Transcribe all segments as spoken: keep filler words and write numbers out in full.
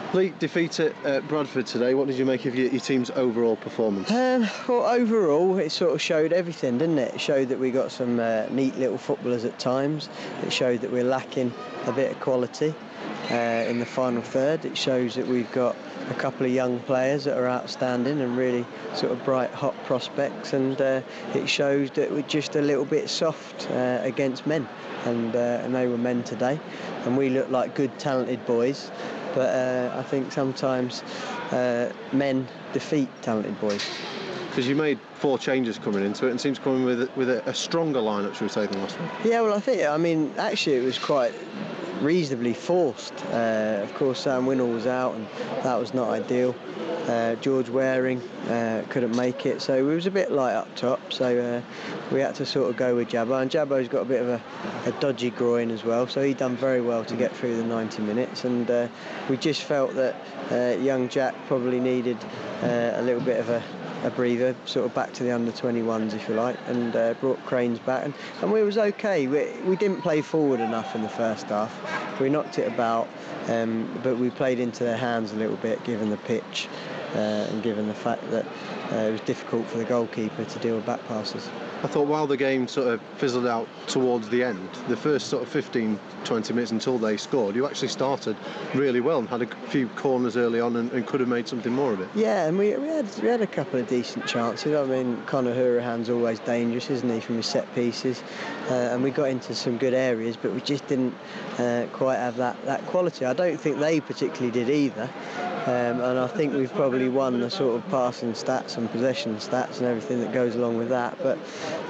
Lee, defeat at uh, Bradford today. What did you make of your, your team's overall performance? Um, well, overall, it sort of showed everything, didn't it? It showed that we got some uh, neat little footballers at times. It showed that we're lacking a bit of quality uh, in the final third. It shows that we've got a couple of young players that are outstanding and really sort of bright, hot prospects. And uh, it shows that we're just a little bit soft uh, against men. And, uh, and they were men today. And we look like good, talented boys. But uh, I think sometimes uh, men defeat talented boys. Because you made four changes coming into it and seems coming with with a, a stronger lineup, should we say, than last week? Yeah, well, I think, I mean, actually it was quite reasonably forced. Uh, of course, Sam Winnall was out and that was not ideal. Uh, George Waring uh, couldn't make it, so we was a bit light up top, so uh, we had to sort of go with Jabbo, and Jabbo's got a bit of a, a dodgy groin as well, so he done very well to get through the ninety minutes, and uh, we just felt that uh, young Jack probably needed uh, a little bit of a a breather, sort of back to the under twenty-ones if you like, and uh, brought Cranes back, and, and we was okay. We, we didn't play forward enough in the first half. We knocked it about, um, but we played into their hands a little bit given the pitch uh, and given the fact that uh, it was difficult for the goalkeeper to deal with back passes. I thought while the game sort of fizzled out towards the end, the first sort of fifteen, twenty minutes until they scored, you actually started really well and had a few corners early on and, and could have made something more of it. Yeah, and we, we had we had a couple of decent chances. I mean, Conor Hurahan's always dangerous, isn't he, from his set pieces? Uh, and we got into some good areas, but we just didn't uh, quite have that, that quality. I don't think they particularly did either. Um, and I think we've probably won the sort of passing stats and possession stats and everything that goes along with that. But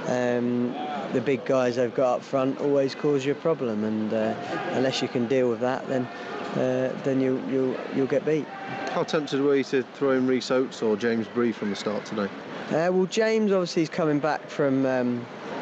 um, the big guys they've got up front always cause you a problem, and uh, unless you can deal with that, then uh, then you you'll you'll get beat. How tempted were you to throw in Rhys Oates or James Bree from the start today? Uh, well, James obviously is coming back from um,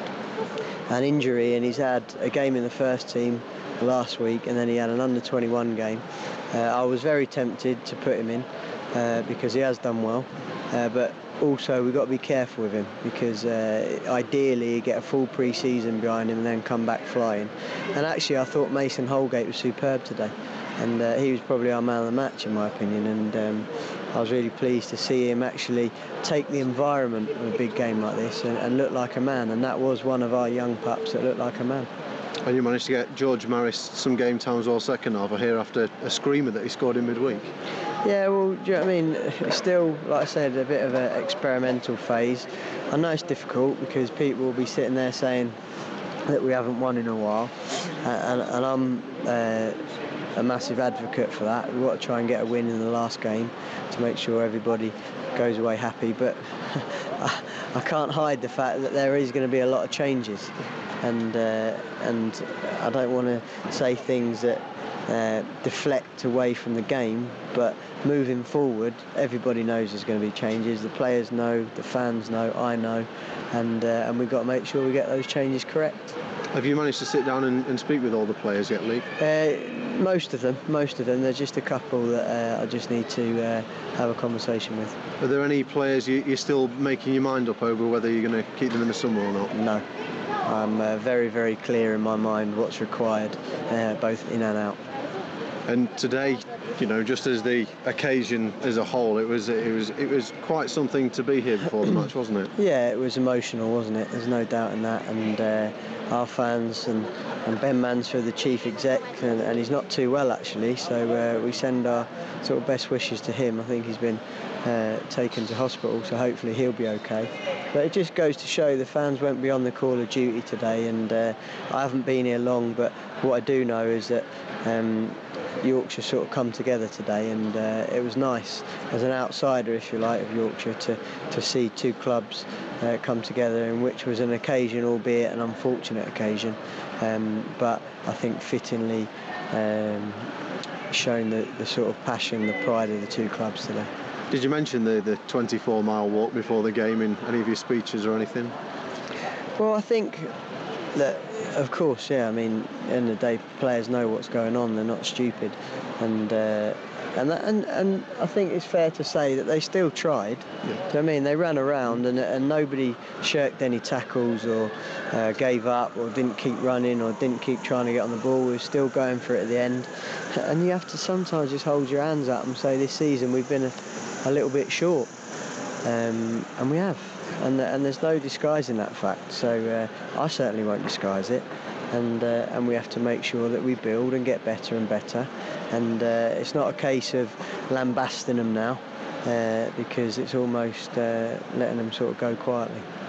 an injury, and he's had a game in the first team last week, and then he had an under twenty-one game. Uh, I was very tempted to put him in uh, because he has done well, uh, but also we've got to be careful with him because uh, ideally you get a full pre-season behind him and then come back flying. And actually I thought Mason Holgate was superb today, and uh, he was probably our man of the match in my opinion, and um, I was really pleased to see him actually take the environment of a big game like this and, and look like a man, and that was one of our young pups that looked like a man. And you managed to get George Maris some game time as well second half, I hear, after a screamer that he scored in midweek. Yeah, well, do you know what I mean? It's still, like I said, a bit of an experimental phase. I know it's difficult because people will be sitting there saying that we haven't won in a while, and, and I'm uh, a massive advocate for that. We've got to try and get a win in the last game to make sure everybody goes away happy, but I, I can't hide the fact that there is going to be a lot of changes, and uh, and I don't want to say things that uh, deflect away from the game, but moving forward everybody knows there's going to be changes. The players know, the fans know, I know, and uh, and we've got to make sure we get those changes correct. Have you managed to sit down and, and speak with all the players yet, Lee? Uh, most of them, most of them. There's just a couple that uh, I just need to uh, have a conversation with. Are there any players you, you're still making your mind up over whether you're going to keep them in the summer or not? No. I'm uh, very, very clear in my mind what's required, uh, both in and out. And today, you know, just as the occasion as a whole, it was it was it was quite something to be here before the match, wasn't it? Yeah, it was emotional, wasn't it? There's no doubt in that. And uh, our fans and, and Ben Mansfield, the chief exec, and, and he's not too well actually, so uh, we send our sort of best wishes to him. I think he's been uh, taken to hospital, so hopefully he'll be okay. But it just goes to show the fans went beyond the call of duty today, and uh, I haven't been here long, but what I do know is that um, Yorkshire sort of come together today, and uh, it was nice as an outsider, if you like, of Yorkshire to, to see two clubs uh, come together, in which was an occasion, albeit an unfortunate occasion, um, but I think fittingly um, shown the, the sort of passion, the pride of the two clubs today. Did you mention the, the twenty-four mile walk before the game in any of your speeches or anything? Well, I think that, of course, yeah, I mean, in the day, players know what's going on, they're not stupid, and uh, And, that, and and I think it's fair to say that they still tried. Yeah. Do you know what I mean? They ran around and, and nobody shirked any tackles or uh, gave up or didn't keep running or didn't keep trying to get on the ball. We were still going for it at the end. And you have to sometimes just hold your hands up and say this season we've been a, a little bit short. Um, and we have. And, and there's no disguising that fact. So uh, I certainly won't disguise it. And uh, and we have to make sure that we build and get better and better. And uh, it's not a case of lambasting them now, uh, because it's almost uh, letting them sort of go quietly.